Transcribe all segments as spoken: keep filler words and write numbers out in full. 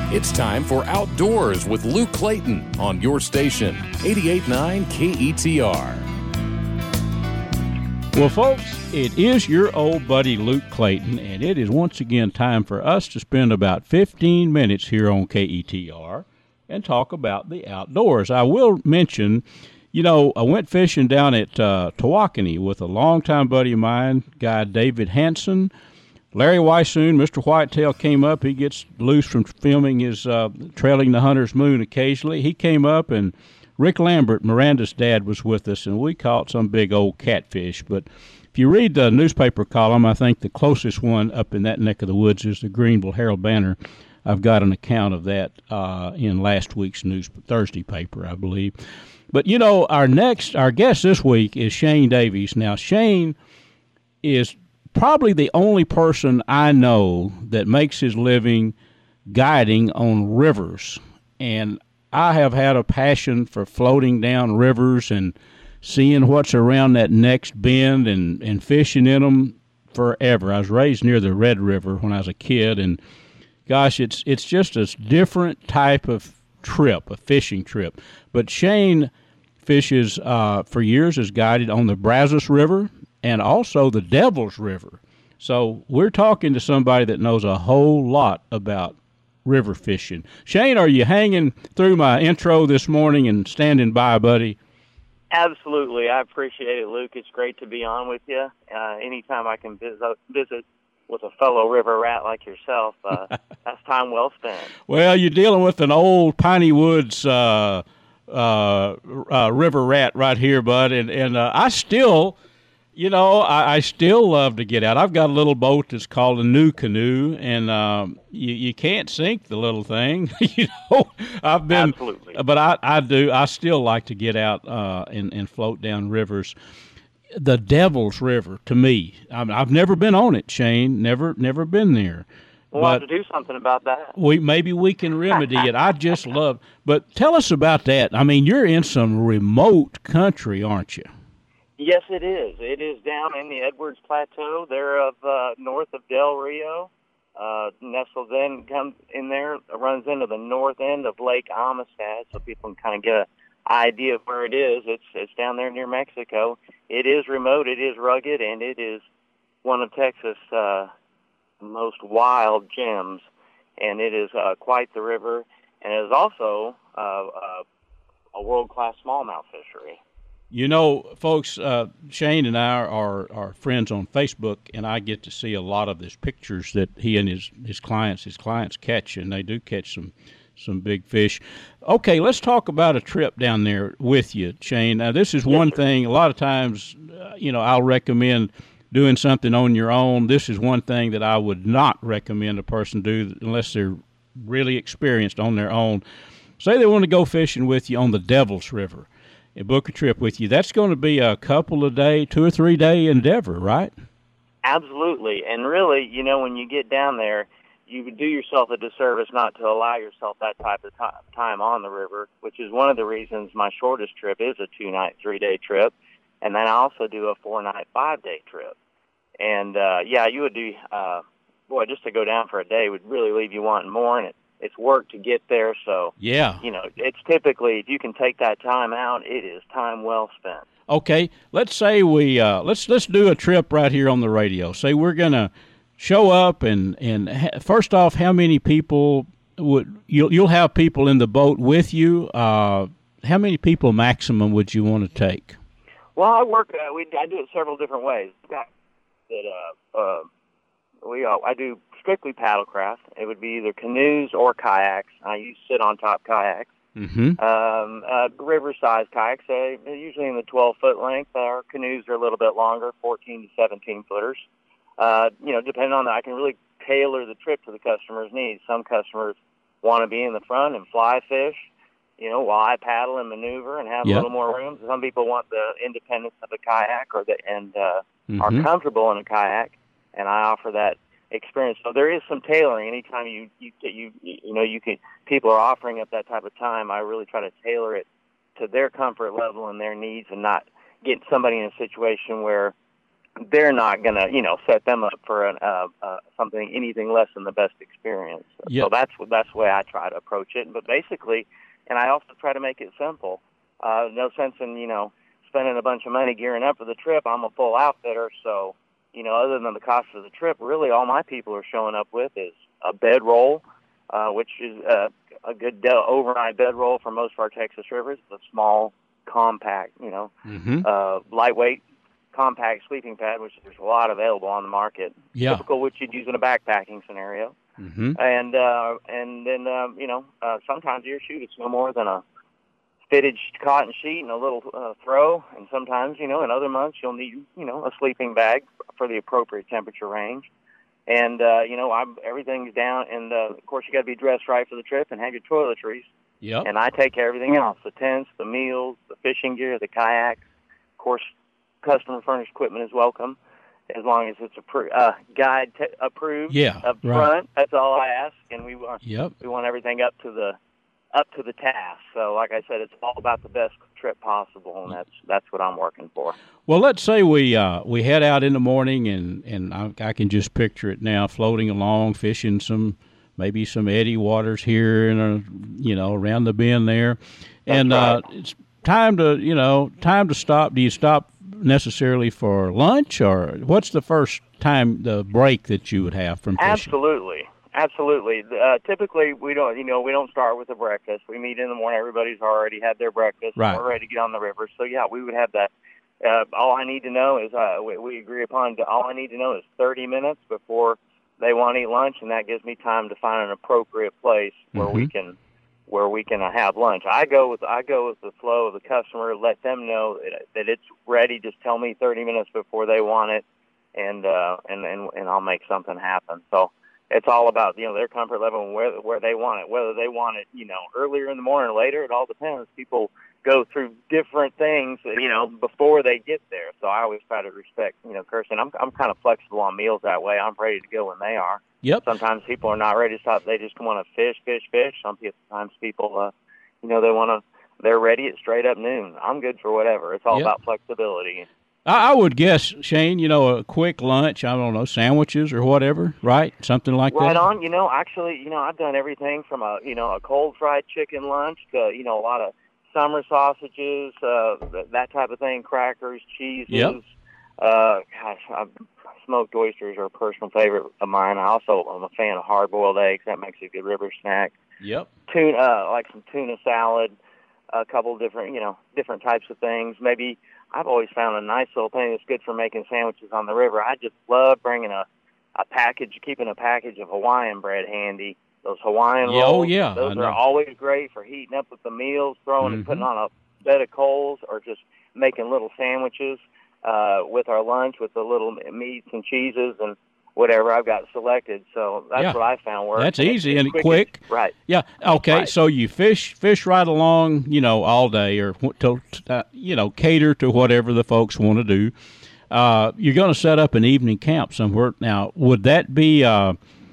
It's time for Outdoors with Luke Clayton on your station, eighty-eight point nine K E T R. Well, folks, it is your old buddy Luke Clayton, and it is once again time for us to spend about fifteen minutes here on K E T R and talk about the outdoors. I will mention, you know, I went fishing down at uh, Tawakoni with a longtime buddy of mine, guy David Hanson. Larry Weissoon, Mister Whitetail, came up. He gets loose from filming his uh, Trailing the Hunter's Moon occasionally. He came up, and Rick Lambert, Miranda's dad, was with us, and we caught some big old catfish. But if you read the newspaper column, I think the closest one up in that neck of the woods is the Greenville Herald-Banner. I've got an account of that uh, in last week's news Thursday paper, I believe. But, you know, our next, our guest this week is Shane Davies. Now, Shane is probably the only person I know that makes his living guiding on rivers. And I have had a passion for floating down rivers and seeing what's around that next bend and, and fishing in them forever. I was raised near the Red River when I was a kid, and gosh, it's it's just a different type of trip, a fishing trip. But Shane fishes uh, for years, has guided on the Brazos River and also the Devil's River. So we're talking to somebody that knows a whole lot about river fishing. Shane, are you hanging through my intro this morning and standing by, buddy? Absolutely. I appreciate it, Luke. It's great to be on with you. Uh, anytime I can visit, visit with a fellow river rat like yourself, uh, that's time well spent. Well, you're dealing with an old Piney Woods uh, uh, uh, river rat right here, bud, and, and uh, I still... You know, I, I still love to get out. I've got a little boat that's called a new canoe, and um, you, you can't sink the little thing. you know, I've been, Absolutely. But I, I do. I still like to get out uh, and, and float down rivers. The Devil's River, to me, I mean, I've never been on it, Shane. Never, never been there. We'll but have to do something about that. We maybe we can remedy it. I just love. But tell us about that. I mean, you're in some remote country, aren't you? Yes, it is. It is down in the Edwards Plateau. They're of uh, north of Del Rio. Uh, nestled in, comes in there, runs into the north end of Lake Amistad, so people can kind of get an idea of where it is. It's it's down there near Mexico. It is remote. It is rugged, and it is one of Texas' uh, most wild gems. And it is uh, quite the river, and it is also uh, uh, a world-class smallmouth fishery. You know, folks, uh, Shane and I are, are friends on Facebook, and I get to see a lot of his pictures that he and his, his clients his clients catch, and they do catch some some big fish. Okay, let's talk about a trip down there with you, Shane. Now, this is one thing. A lot of times, uh, you know, I'll recommend doing something on your own. This is one thing that I would not recommend a person do unless they're really experienced on their own. Say they want to go fishing with you on the Devil's River and book a trip with you. That's going to be a couple of day, two or three day endeavor, right? Absolutely. And really, you know, when you get down there, you would do yourself a disservice not to allow yourself that type of time on the river, which is one of the reasons my shortest trip is a two-night, three-day trip. And then I also do a four-night, five-day trip. And, uh, yeah, you would do, uh, boy, just to go down for a day would really leave you wanting more, and it It's work to get there, so, yeah, you know, it's typically, if you can take that time out, it is time well spent. Okay, let's say we, uh, let's let's do a trip right here on the radio. Say we're going to show up, and, and ha- first off, how many people would, you'll, you'll have people in the boat with you. Uh, how many people maximum would you want to take? Well, I work, uh, we, I do it several different ways. That, uh, uh, we, uh, I do strictly paddlecraft. It would be either canoes or kayaks. I use sit-on-top kayaks. Mm-hmm. Um, uh, river-sized kayaks, uh, usually in the twelve-foot length. Our canoes are a little bit longer, fourteen to seventeen-footers. Uh, you know, depending on that, I can really tailor the trip to the customer's needs. Some customers want to be in the front and fly fish, you know, while I paddle and maneuver and have yep. a little more room. Some people want the independence of a kayak or the, and uh, mm-hmm. are comfortable in a kayak, and I offer that experience. So there is some tailoring. Anytime you you you you know you can people are offering up that type of time, I really try to tailor it to their comfort level and their needs, and not get somebody in a situation where they're not going to, you know, set them up for an, uh, uh, something, anything less than the best experience. Yep. So that's that's the way I try to approach it. But basically, and I also try to make it simple. Uh, no sense in, you know, spending a bunch of money gearing up for the trip. I'm a full outfitter, so, you know, other than the cost of the trip, really all my people are showing up with is a bedroll, uh, which is uh, a good de- overnight bedroll for most of our Texas rivers. It's a small, compact, you know, Mm-hmm. uh, lightweight, compact sleeping pad, which there's a lot available on the market. Yeah. Typical what you'd use in a backpacking scenario. Mm-hmm. And uh, and then, um, you know, uh, sometimes your shoot, it's no more than a fitted cotton sheet and a little uh, throw. And sometimes, you know, in other months, you'll need, you know, a sleeping bag for the appropriate temperature range. And, uh, you know, I'm, everything's down. And, uh, of course, you got to be dressed right for the trip and have your toiletries. Yep. And I take care of everything else, the tents, the meals, the fishing gear, the kayaks. Of course, customer furnished equipment is welcome as long as it's appro- uh, guide t- approved Yeah, up right. front. That's all I ask, and we want Yep. we want everything up to the up to the task. So, like I said, it's all about the best trip possible, and that's that's what I'm working for. Well, let's say we uh, we head out in the morning, and and I, I can just picture it now, floating along, fishing some maybe some eddy waters here and uh, you know around the bend there, and right. uh, it's time to you know time to stop. Do you stop necessarily for lunch, or what's the first time the break that you would have from fishing? Absolutely. Absolutely. Uh, typically, we don't, you know, we don't start with a breakfast. We meet in the morning. Everybody's already had their breakfast. Right. We're ready to get on the river. So, yeah, we would have that. Uh, all I need to know is, uh, we, we agree upon, all I need to know is thirty minutes before they want to eat lunch, and that gives me time to find an appropriate place where Mm-hmm. we can where we can uh, have lunch. I go with I go with the flow of the customer, let them know that, that it's ready. Just tell me thirty minutes before they want it, and uh, and, and and I'll make something happen. So it's all about, you know, their comfort level and where where they want it. Whether they want it, you know, earlier in the morning or later, it all depends. People go through different things, you know, before they get there. So I always try to respect, you know, Kirsten. I'm I'm kind of flexible on meals that way. I'm ready to go when they are. Yep. Sometimes people are not ready to stop. They just want to fish, fish, fish. Sometimes people, uh, you know, they want to. They're ready at straight up noon. I'm good for whatever. It's all Yep. about flexibility. I, I would guess, Shane, you know, a quick lunch, I don't know, sandwiches or whatever, right? Something like Right that? on. You know, actually, you know, I've done everything from a, you know, a cold fried chicken lunch to, you know, a lot of summer sausages, uh, that type of thing, crackers, cheeses. Yep. Uh, gosh, I've, smoked oysters are a personal favorite of mine. I also am a fan of hard-boiled eggs. That makes a good river snack. Yep. Tuna, uh, like some tuna salad, a couple of different, you know, different types of things. Maybe I've always found a nice little thing that's good for making sandwiches on the river. I just love bringing a, a package, keeping a package of Hawaiian bread handy. Those Hawaiian Yeah, rolls, oh, yeah, those I know. are always great for heating up with the meals, throwing and Mhm. putting on a bed of coals, or just making little sandwiches uh, with our lunch with the little meats and cheeses and whatever I've got selected. So that's Yeah. what I found works. That's And easy it's and quick. quick. Right. Yeah. Okay. Right. So you fish fish right along, you know, all day, or wh- to, uh, you know, cater to whatever the folks want to do. Uh, you're going to set up an evening camp somewhere. Now, would that be uh,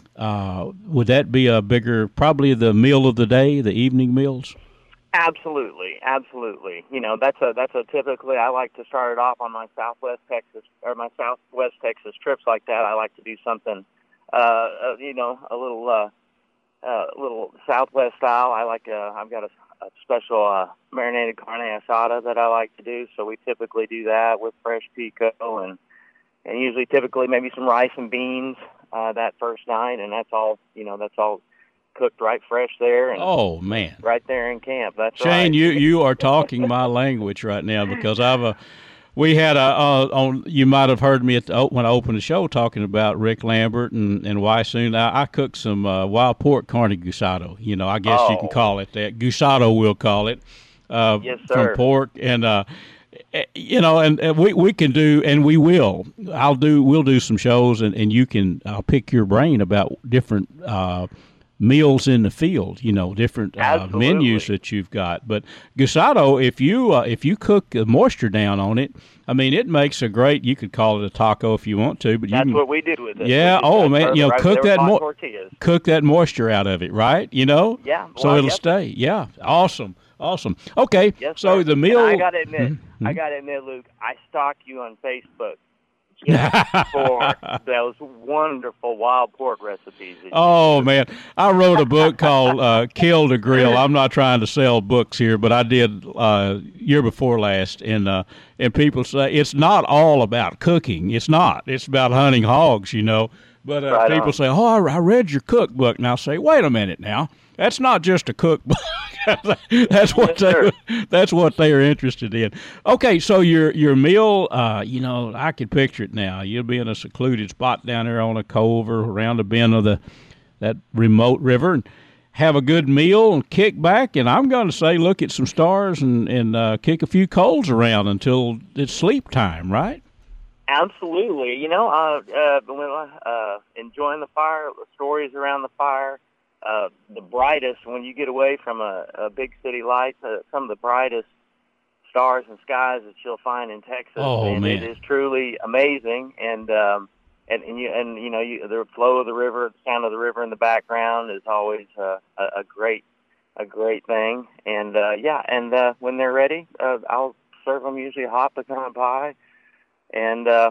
uh, would that be a bigger, probably the meal of the day, the evening meals? Absolutely, absolutely. You know, that's a that's a typically I like to start it off on my Southwest Texas or my Southwest Texas trips like that. I like to do something, uh, uh you know, a little uh, uh, little Southwest style. I like uh, I've got a, a special uh, marinated carne asada that I like to do. So we typically do that with fresh pico and and usually typically maybe some rice and beans uh, that first night, and that's all. You know, that's all cooked right fresh there. And Oh man, right there in camp. That's Shane, right. you you are talking my language right now, because I've a we had a uh, on. You might have heard me at the, when I opened the show talking about Rick Lambert and and Wysoon. I, I cooked some uh, wild pork carne gusado. You know, I guess you can Oh. call it that. Gusado, we'll call it. Uh, Yes, from sir. pork and. Uh, eh, you know, and, and we we can do, and we will. I'll do. We'll do some shows, and, and you can. I'll pick your brain about different uh, meals in the field. You know, different uh, Absolutely. menus that you've got. But gusado, if you uh, if you cook the moisture down on it, I mean, it makes a great. You could call it a taco if you want to, but you That's can what we do with it. Yeah, We just oh, got man, served you know, right cook there with that hot mo- tortillas. cook that moisture out of it, right? You know, Yeah, so well, it'll yep. stay. Yeah, awesome, awesome. Okay, Yes, so sir. the And meal. I got to admit, Mhm. I got to admit, Luke, I stalk you on Facebook just for those wonderful wild pork recipes. Oh, man. I wrote a book called uh, Kill the Grill. I'm not trying to sell books here, but I did uh, year before last, and uh, and people say it's not all about cooking. It's not. It's about hunting hogs, you know. But uh, right people on. say, oh, I, I read your cookbook. And I'll say, wait a minute now. That's not just a cookbook. that's what yes, they. That's what they are interested in. Okay, so your your meal, uh, you know, I could picture it now. You'll be in a secluded spot down there on a cove or around the bend of the that remote river, and have a good meal and kick back. And I'm going to say, look at some stars and and uh, kick a few coals around until it's sleep time, right? Absolutely. You know, uh, uh, uh, enjoying the fire, the stories around the fire. Uh, the brightest, when you get away from a, a big city lights, uh, some of the brightest stars and skies that you'll find in Texas. Oh, and man. It is truly amazing. And, um, and, and you, and, you know, you, the flow of the river, the sound of the river in the background is always uh, a, a great, a great thing. And, uh, yeah, and, uh, when they're ready, uh, I'll serve them usually a hot pecan pie. And, uh,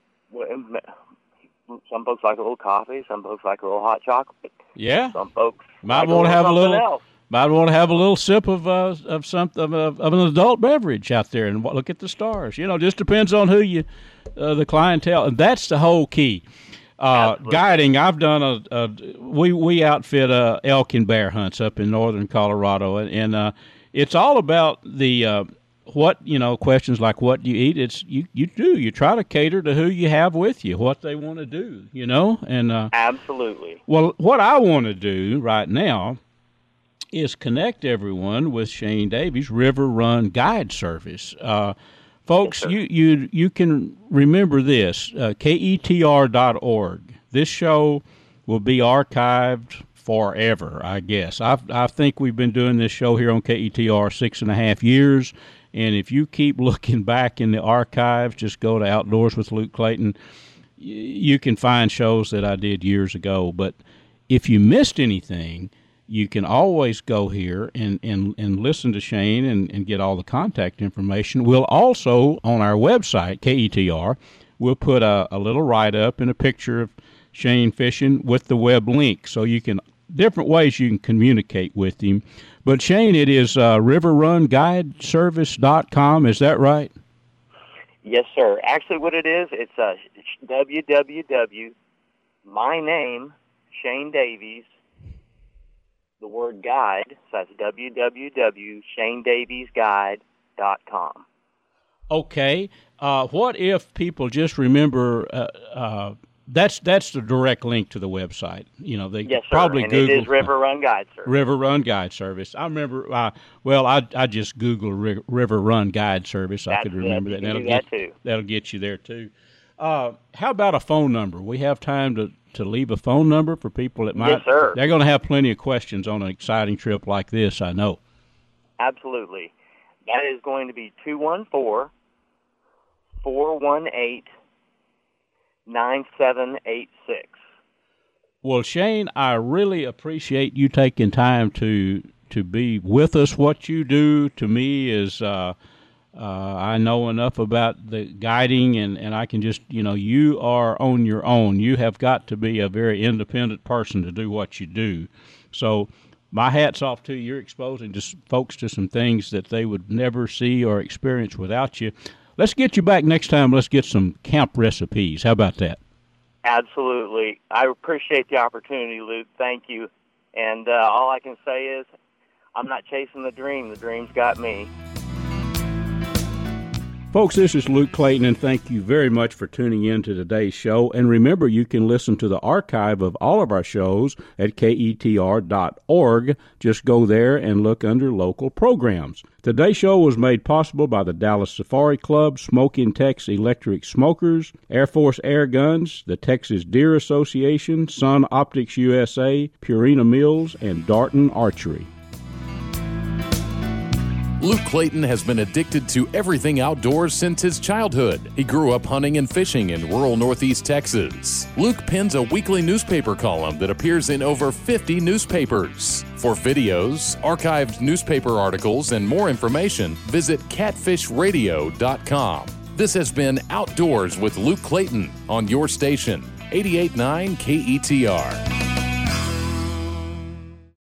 some folks like a little coffee. Some folks like a little hot chocolate. Yeah. Some folks might like want to have a little. Else. Might want to have a little sip of uh, of some of, of an adult beverage out there and look at the stars. You know, just depends on who you, uh, the clientele, and that's the whole key. Uh, guiding. I've done a, a we we outfit uh, elk and bear hunts up in northern Colorado, and, and uh, it's all about the. Uh, What, you know, questions like what do you eat, it's you, you do. You try to cater to who you have with you, what they want to do, you know? And uh, absolutely. Well, what I want to do right now is connect everyone with Shane Davies River Run Guide Service. Uh, folks, yes, you, you, you can remember this, uh, K E T R dot org. This show will be archived forever, I guess. I I think we've been doing this show here on K E T R six and a half years. And if you keep looking back in the archives, just go to Outdoors with Luke Clayton, you can find shows that I did years ago. But if you missed anything, you can always go here and, and, and listen to Shane and, and get all the contact information. We'll also, on our website, K E T R, we'll put a, a little write-up and a picture of Shane fishing with the web link, so you can different ways you can communicate with him. But, Shane, it is uh, river run guide service dot com. Is that right? Yes, sir. Actually, what it is, it's uh, www, my name, Shane Davies, the word guide, so that's www dot shane davies guide dot com. Okay. Uh, what if people just remember uh, uh, That's that's the direct link to the website. You know, they yes, sir. probably and Google it is River Run Guide Service. River Run Guide Service. I remember. Uh, well, I I just Googled River Run Guide Service. That's I could remember it. that. You That'll can do get that too. That'll get you there too. Uh, how about a phone number? We have time to, to leave a phone number for people that might. Yes, sir. They're going to have plenty of questions on an exciting trip like this, I know. Absolutely. That is going to be two one four, four one eight, nine seven eight six. Well, Shane, I really appreciate you taking time to to be with us. What you do to me is, uh, uh, I know enough about the guiding, and, and I can just, you know, you are on your own. You have got to be a very independent person to do what you do. So my hat's off to you. You're exposing just folks to some things that they would never see or experience without you. Let's get you back next time. Let's get some camp recipes. How about that? Absolutely. I appreciate the opportunity, Luke. Thank you. And uh, all I can say is I'm not chasing the dream. The dream's got me. Folks, this is Luke Clayton, and thank you very much for tuning in to today's show. And remember, you can listen to the archive of all of our shows at K E T R dot org. Just go there and look under local programs. Today's show was made possible by the Dallas Safari Club, Smoking Tex Electric Smokers, Air Force Air Guns, the Texas Deer Association, Sun Optics U S A, Purina Mills, and Darton Archery. Luke Clayton has been addicted to everything outdoors since his childhood. He grew up hunting and fishing in rural northeast Texas. Luke pens a weekly newspaper column that appears in over fifty newspapers. For videos, archived newspaper articles, and more information, visit catfish radio dot com. This has been Outdoors with Luke Clayton on your station, eighty-eight point nine K E T R.